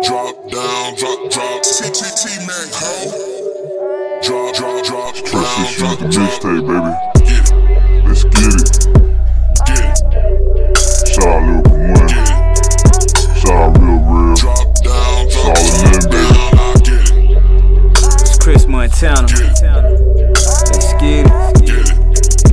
Drop down, drop. TTT Mac, ho. Drop down, drop. Mixtape, baby. Get it. Let's get it. Get it. Shout out Lil Kamwin. Get it. Shout out Real. Drop down, drop. Solid baby. I get it. It's Chris Montana. Get it. Let's get it. Get it.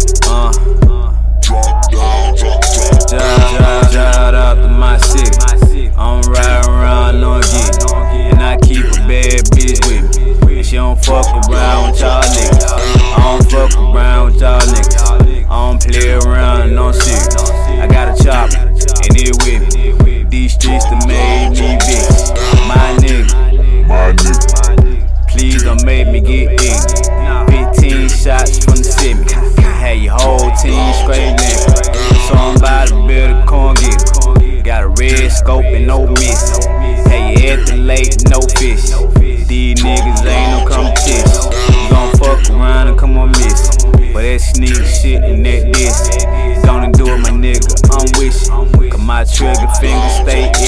Drop down, drop. Shout out to my city. I'm riding around on get, and I keep a bad bitch with me. And she don't fuck around with y'all niggas. I don't fuck around with y'all niggas. I don't play around, no shit. I got a chopper, and it with me. These streets that made me bitch. My nigga, please don't make me get ignorant. 15 shots from the city. Had your whole team straight nigga. So I'm about to build a corn get. Got a red scope and no miss. Hey, you at the lake, no fish. These niggas ain't no competition. You gon' fuck around and come on miss. But that sneak shit and that diss. Gonna do it, my nigga, I'm wishing. Cause my trigger finger stay